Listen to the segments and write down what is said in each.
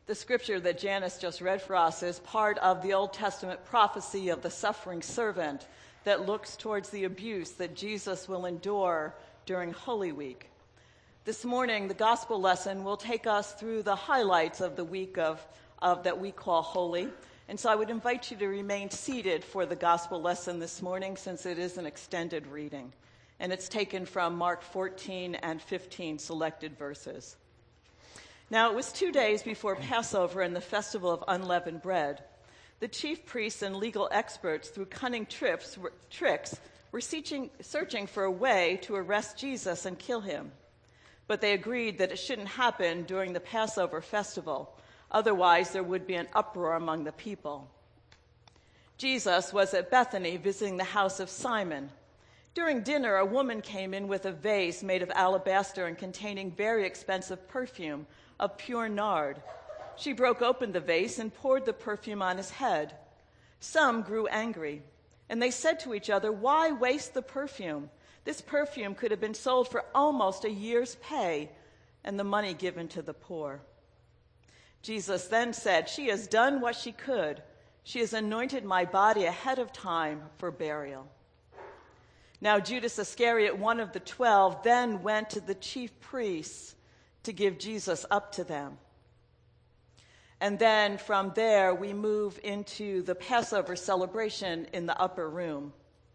The scripture that Janice just read for us is part of the Old Testament prophecy of the suffering servant that looks towards the abuse that Jesus will endure during Holy Week. This morning, the gospel lesson will take us through the highlights of the week of that we call Holy. And so I would invite you to remain seated for the gospel lesson this morning, since it is an extended reading. And it's taken from Mark 14 and 15 selected verses. Now, it was 2 days before Passover and the festival of unleavened bread. The chief priests and legal experts, through cunning tricks, were searching for a way to arrest Jesus and kill him. But they agreed that it shouldn't happen during the Passover festival. Otherwise, there would be an uproar among the people. Jesus was at Bethany visiting the house of Simon. During dinner, a woman came in with a vase made of alabaster and containing very expensive perfume of pure nard. She broke open the vase and poured the perfume on his head. Some grew angry, and they said to each other, "Why waste the perfume? This perfume could have been sold for almost a year's pay and the money given to the poor." Jesus then said, "She has done what she could. She has anointed my body ahead of time for burial." Now Judas Iscariot, one of the 12, then went to the chief priests to give Jesus up to them. And then from there, we move into the Passover celebration in the upper room.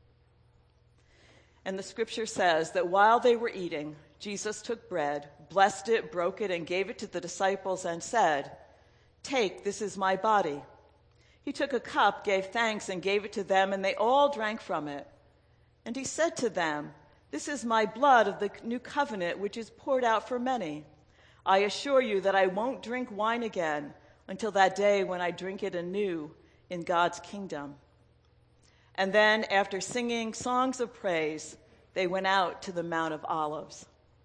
And the scripture says that while they were eating, Jesus took bread, blessed it, broke it, and gave it to the disciples and said, "Take, this is my body." He took a cup, gave thanks, and gave it to them, and they all drank from it. And he said to them, "This is my blood of the new covenant, which is poured out for many. I assure you that I won't drink wine again until that day when I drink it anew in God's kingdom." And then, after singing songs of praise, they went out to the Mount of Olives.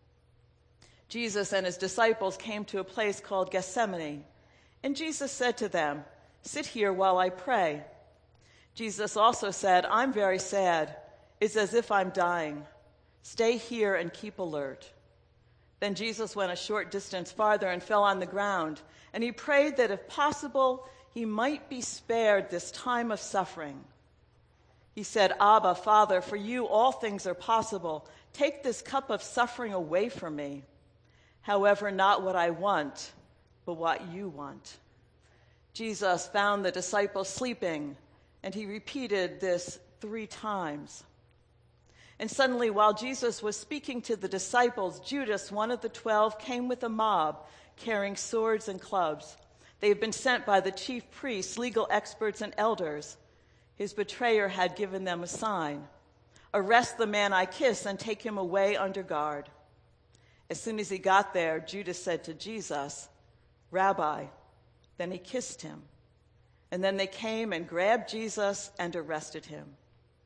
Jesus and his disciples came to a place called Gethsemane, and Jesus said to them, "Sit here while I pray." Jesus also said, "I'm very sad. It's as if I'm dying. Stay here and keep alert." Then Jesus went a short distance farther and fell on the ground, and he prayed that if possible, he might be spared this time of suffering. He said, "Abba, Father, for you all things are possible. Take this cup of suffering away from me. However, not what I want, but what you want." Jesus found the disciples sleeping, and he repeated this 3 times. And suddenly, while Jesus was speaking to the disciples, Judas, one of the 12, came with a mob, carrying swords and clubs. They had been sent by the chief priests, legal experts, and elders. His betrayer had given them a sign: "Arrest the man I kiss and take him away under guard." As soon as he got there, Judas said to Jesus, "Rabbi." Then he kissed him. And then they came and grabbed Jesus and arrested him.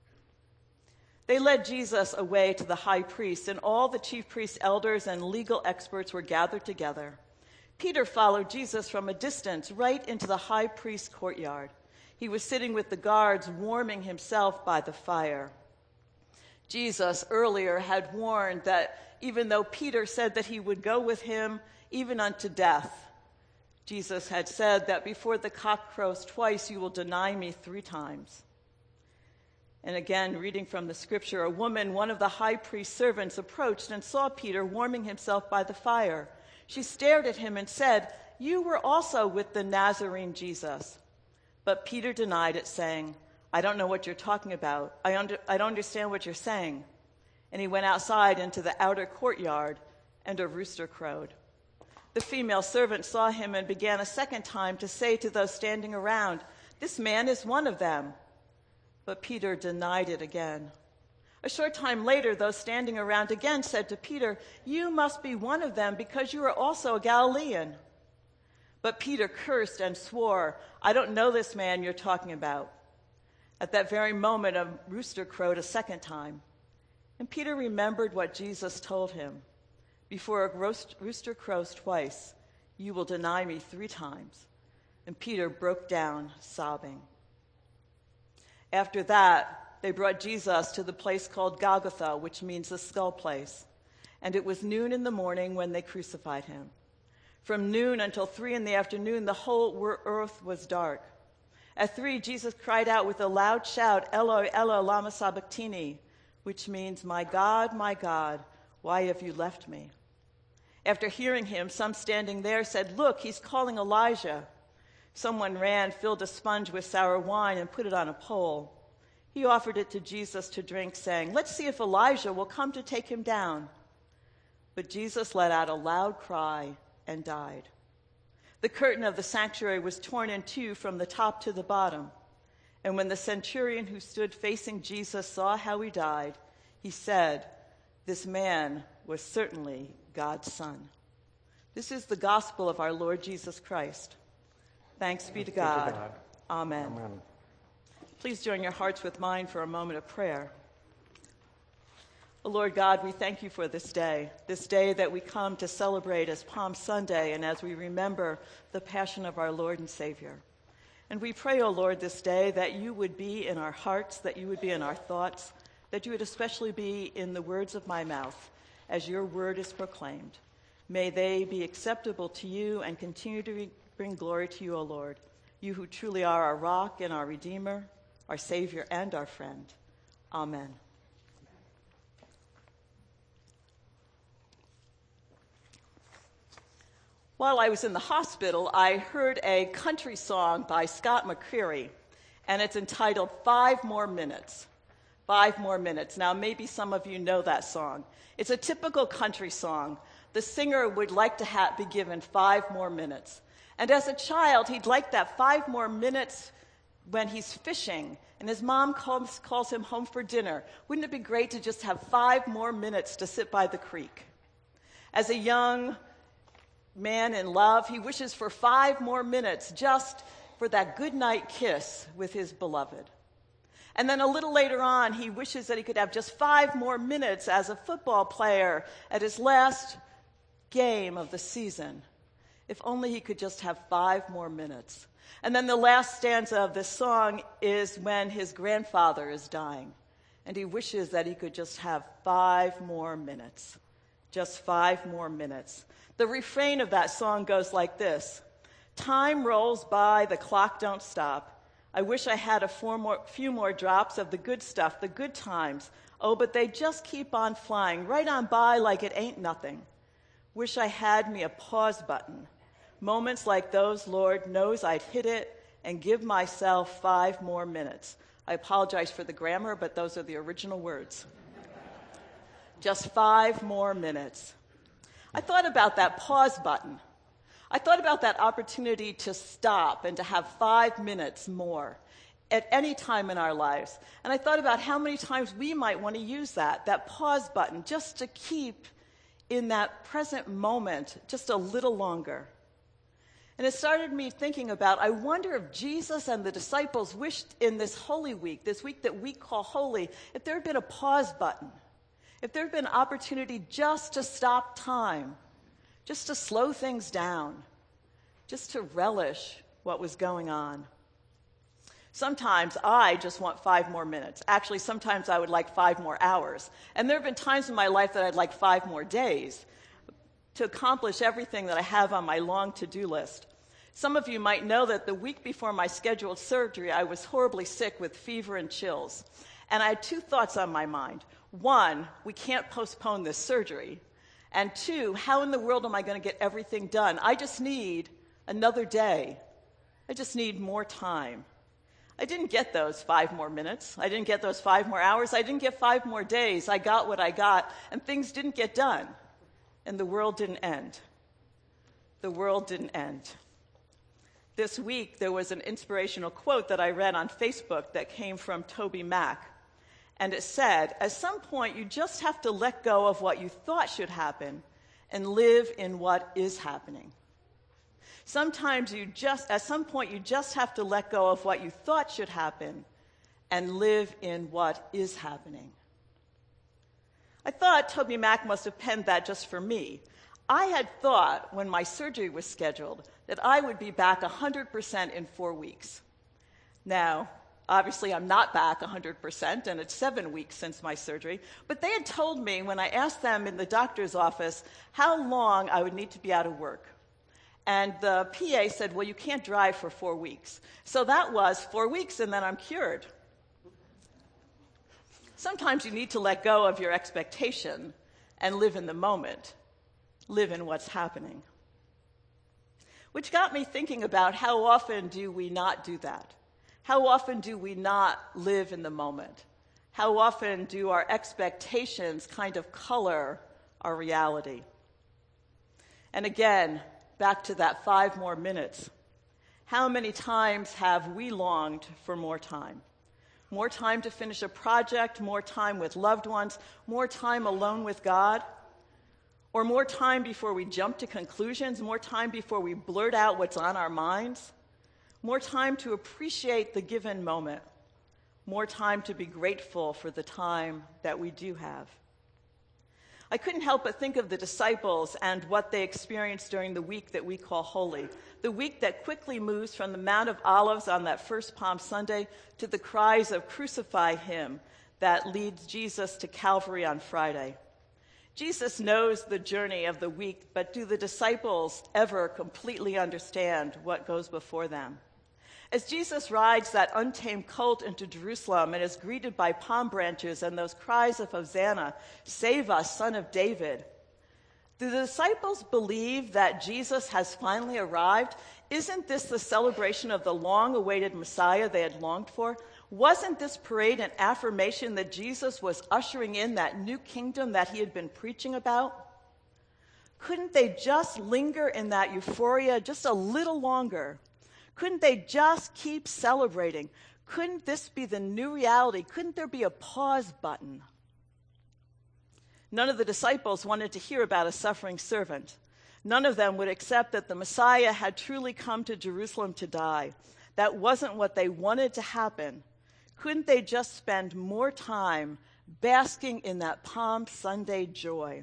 They led Jesus away to the high priest, and all the chief priests, elders, and legal experts were gathered together. Peter followed Jesus from a distance right into the high priest's courtyard. He was sitting with the guards, warming himself by the fire. Jesus earlier had warned that even though Peter said that he would go with him even unto death, Jesus had said that before the cock crows twice, you will deny me 3 times. And again, reading from the scripture, a woman, one of the high priest's servants, approached and saw Peter warming himself by the fire. She stared at him and said, "You were also with the Nazarene Jesus." But Peter denied it, saying, "I don't know what you're talking about. I don't understand what you're saying." And he went outside into the outer courtyard, and a rooster crowed. The female servant saw him and began a second time to say to those standing around, "This man is one of them." But Peter denied it again. A short time later, those standing around again said to Peter, "You must be one of them because you are also a Galilean." But Peter cursed and swore, "I don't know this man you're talking about." At that very moment, a rooster crowed a second time. And Peter remembered what Jesus told him, "Before a rooster crows twice, you will deny me 3 times." And Peter broke down, sobbing. After that, they brought Jesus to the place called Golgotha, which means the skull place. And it was noon in the morning when they crucified him. From noon until 3 in the afternoon, the whole earth was dark. At 3, Jesus cried out with a loud shout, Eloi, Eloi, lama sabachthani, which means, my God, why have you left me? After hearing him, some standing there said, look, he's calling Elijah. Someone ran, filled a sponge with sour wine, and put it on a pole. He offered it to Jesus to drink, saying, let's see if Elijah will come to take him down. But Jesus let out a loud cry and died. The curtain of the sanctuary was torn in two from the top to the bottom. And when the centurion who stood facing Jesus saw how he died, he said, this man was certainly God's son. This is the gospel of our Lord Jesus Christ. Thanks be to God. Amen. Amen. Please join your hearts with mine for a moment of prayer. Oh, Lord God, we thank you for this day that we come to celebrate as Palm Sunday and as we remember the passion of our Lord and Savior. And we pray, O Lord, this day that you would be in our hearts, that you would be in our thoughts, that you would especially be in the words of my mouth as your word is proclaimed. May they be acceptable to you and continue to bring glory to you, O Lord, you who truly are our rock and our Redeemer, our Savior and our friend. Amen. While I was in the hospital, I heard a country song by Scott McCreery, and it's entitled 5 More Minutes. 5 More Minutes. Now, maybe some of you know that song. It's a typical country song. The singer would like to be given 5 more minutes. And as a child, he'd like that 5 more minutes when he's fishing, and his mom calls him home for dinner. Wouldn't it be great to just have 5 more minutes to sit by the creek? As a young man in love, he wishes for 5 more minutes just for that goodnight kiss with his beloved. And then a little later on, he wishes that he could have just 5 more minutes as a football player at his last game of the season. If only he could just have 5 more minutes. And then the last stanza of this song is when his grandfather is dying, and he wishes that he could just have 5 more minutes. Just 5 more minutes. The refrain of that song goes like this. Time rolls by, the clock don't stop. I wish I had a few more drops of the good stuff, the good times. Oh, but they just keep on flying, right on by like it ain't nothing. Wish I had me a pause button. Moments like those, Lord knows I'd hit it and give myself 5 more minutes. I apologize for the grammar, but those are the original words. Just 5 more minutes. I thought about that pause button. I thought about that opportunity to stop and to have 5 minutes more at any time in our lives. And I thought about how many times we might want to use that pause button, just to keep in that present moment just a little longer. And it started me thinking about, I wonder if Jesus and the disciples wished in this Holy Week, this week that we call holy, if there had been a pause button. If there had been opportunity just to stop time, just to slow things down, just to relish what was going on. Sometimes I just want 5 more minutes. Actually, sometimes I would like 5 more hours. And there have been times in my life that I'd like 5 more days to accomplish everything that I have on my long to-do list. Some of you might know that the week before my scheduled surgery, I was horribly sick with fever and chills. And I had 2 thoughts on my mind. 1, we can't postpone this surgery. And 2, how in the world am I going to get everything done? I just need another day. I just need more time. I didn't get those 5 more minutes. I didn't get those 5 more hours. I didn't get 5 more days. I got what I got, and things didn't get done. And the world didn't end. The world didn't end. This week, there was an inspirational quote that I read on Facebook that came from Toby Mac. And it said, at some point, you just have to let go of what you thought should happen and live in what is happening. At some point, you just have to let go of what you thought should happen and live in what is happening. I thought Toby Mac must have penned that just for me. I had thought when my surgery was scheduled that I would be back 100% in 4 weeks. Now, obviously, I'm not back 100%, and it's 7 weeks since my surgery. But they had told me when I asked them in the doctor's office how long I would need to be out of work. And the PA said, well, you can't drive for 4 weeks. So that was 4 weeks, and then I'm cured. Sometimes you need to let go of your expectation and live in the moment, live in what's happening. Which got me thinking about how often do we not do that? How often do we not live in the moment? How often do our expectations kind of color our reality? And again, back to that 5 more minutes. How many times have we longed for more time? More time to finish a project, more time with loved ones, more time alone with God, or more time before we jump to conclusions, more time before we blurt out what's on our minds, more time to appreciate the given moment, more time to be grateful for the time that we do have. I couldn't help but think of the disciples and what they experienced during the week that we call Holy, the week that quickly moves from the Mount of Olives on that first Palm Sunday to the cries of "Crucify him" that leads Jesus to Calvary on Friday. Jesus knows the journey of the week, but do the disciples ever completely understand what goes before them? As Jesus rides that untamed colt into Jerusalem and is greeted by palm branches and those cries of Hosanna, "Save us, Son of David," do the disciples believe that Jesus has finally arrived? Isn't this the celebration of the long-awaited Messiah they had longed for? Wasn't this parade an affirmation that Jesus was ushering in that new kingdom that he had been preaching about? Couldn't they just linger in that euphoria just a little longer? Couldn't they just keep celebrating? Couldn't this be the new reality? Couldn't there be a pause button? None of the disciples wanted to hear about a suffering servant. None of them would accept that the Messiah had truly come to Jerusalem to die. That wasn't what they wanted to happen. Couldn't they just spend more time basking in that Palm Sunday joy?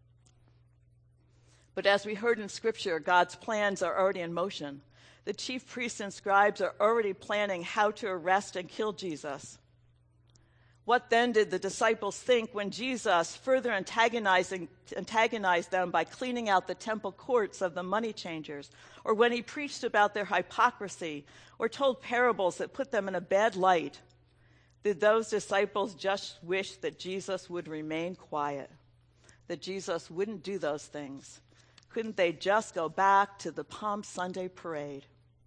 But as we heard in Scripture, God's plans are already in motion. The chief priests and scribes are already planning how to arrest and kill Jesus. What then did the disciples think when Jesus further antagonized them by cleaning out the temple courts of the money changers, or when he preached about their hypocrisy, or told parables that put them in a bad light? Did those disciples just wish that Jesus would remain quiet, that Jesus wouldn't do those things? Couldn't they just go back to the Palm Sunday parade?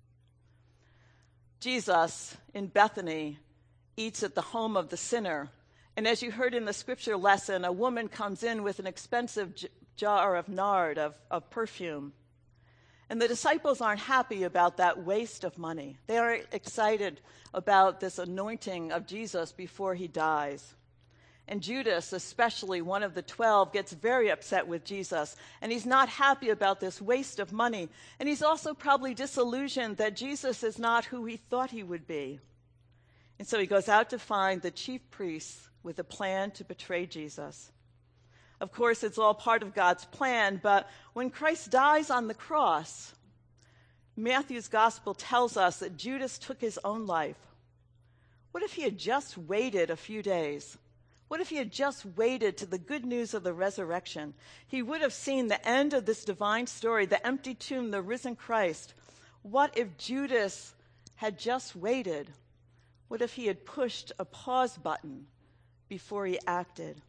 Jesus, in Bethany, eats at the home of the sinner. And as you heard in the scripture lesson, a woman comes in with an expensive jar of nard, of perfume. And the disciples aren't happy about that waste of money. They aren't excited about this anointing of Jesus before he dies. And Judas, especially one of the 12, gets very upset with Jesus. And he's not happy about this waste of money. And he's also probably disillusioned that Jesus is not who he thought he would be. And so he goes out to find the chief priests with a plan to betray Jesus. Of course, it's all part of God's plan, but when Christ dies on the cross, Matthew's gospel tells us that Judas took his own life. What if he had just waited a few days? What if he had just waited to the good news of the resurrection? He would have seen the end of this divine story, the empty tomb, the risen Christ. What if Judas had just waited? What if he had pushed a pause button before he acted?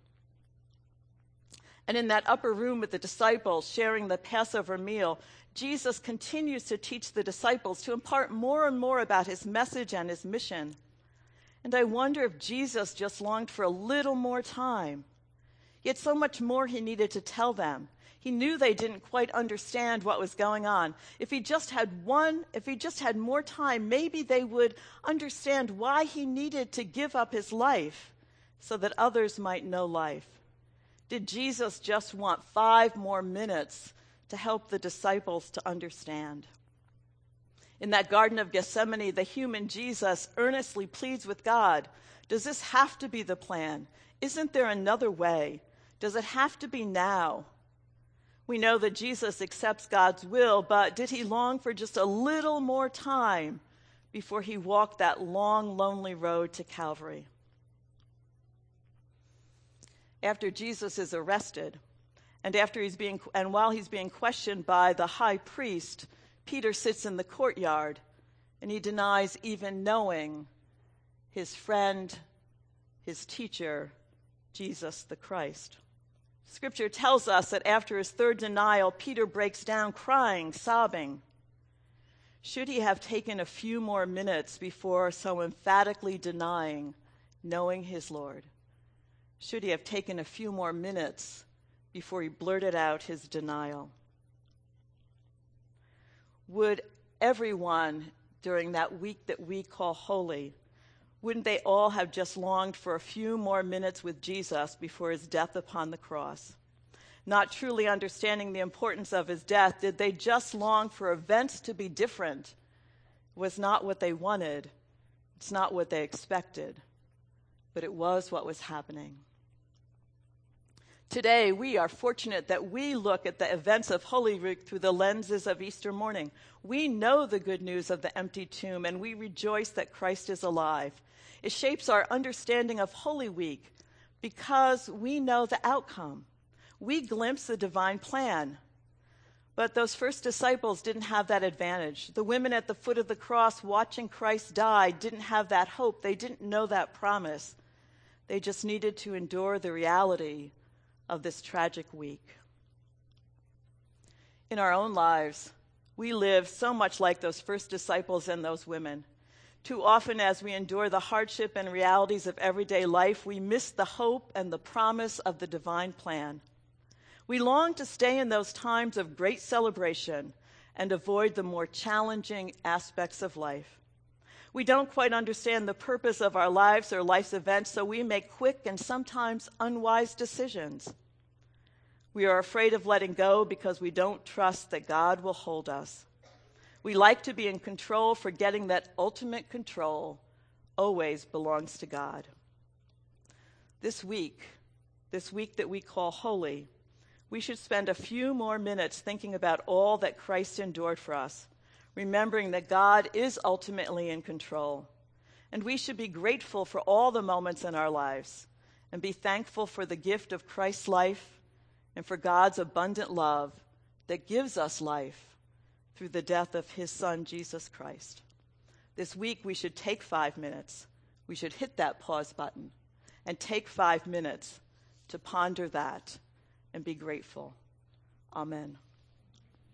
And in that upper room with the disciples sharing the Passover meal, Jesus continues to teach the disciples to impart more and more about his message and his mission. And I wonder if Jesus just longed for a little more time. Yet so much more he needed to tell them. He knew they didn't quite understand what was going on. If he just had more time, maybe they would understand why he needed to give up his life so that others might know life. Did Jesus just want 5 more minutes to help the disciples to understand? In that Garden of Gethsemane, the human Jesus earnestly pleads with God, does this have to be the plan? Isn't there another way? Does it have to be now? We know that Jesus accepts God's will, but did he long for just a little more time before he walked that long, lonely road to Calvary? After Jesus is arrested, and while he's being questioned by the high priest, Peter sits in the courtyard, and he denies even knowing his friend, his teacher, Jesus the Christ. Scripture tells us that after his third denial, Peter breaks down crying, sobbing. Should he have taken a few more minutes before so emphatically denying knowing his Lord? Should he have taken a few more minutes before he blurted out his denial? Would everyone during that week that we call holy, wouldn't they all have just longed for a few more minutes with Jesus before his death upon the cross? Not truly understanding the importance of his death, did they just long for events to be different? It was not what they wanted. It's not what they expected. But it was what was happening. Today, we are fortunate that we look at the events of Holy Week through the lenses of Easter morning. We know the good news of the empty tomb, and we rejoice that Christ is alive. It shapes our understanding of Holy Week because we know the outcome. We glimpse the divine plan. But those first disciples didn't have that advantage. The women at the foot of the cross watching Christ die didn't have that hope. They didn't know that promise. They just needed to endure the reality of this tragic week. In our own lives, we live so much like those first disciples and those women. Too often as we endure the hardship and realities of everyday life, we miss the hope and the promise of the divine plan. We long to stay in those times of great celebration and avoid the more challenging aspects of life. We don't quite understand the purpose of our lives or life's events, so we make quick and sometimes unwise decisions. We are afraid of letting go because we don't trust that God will hold us. We like to be in control, forgetting that ultimate control always belongs to God. This week that we call holy, we should spend a few more minutes thinking about all that Christ endured for us, remembering that God is ultimately in control. And we should be grateful for all the moments in our lives and be thankful for the gift of Christ's life and for God's abundant love that gives us life through the death of his Son, Jesus Christ. This week, we should take 5 minutes. We should hit that pause button and take 5 minutes to ponder that and be grateful. Amen.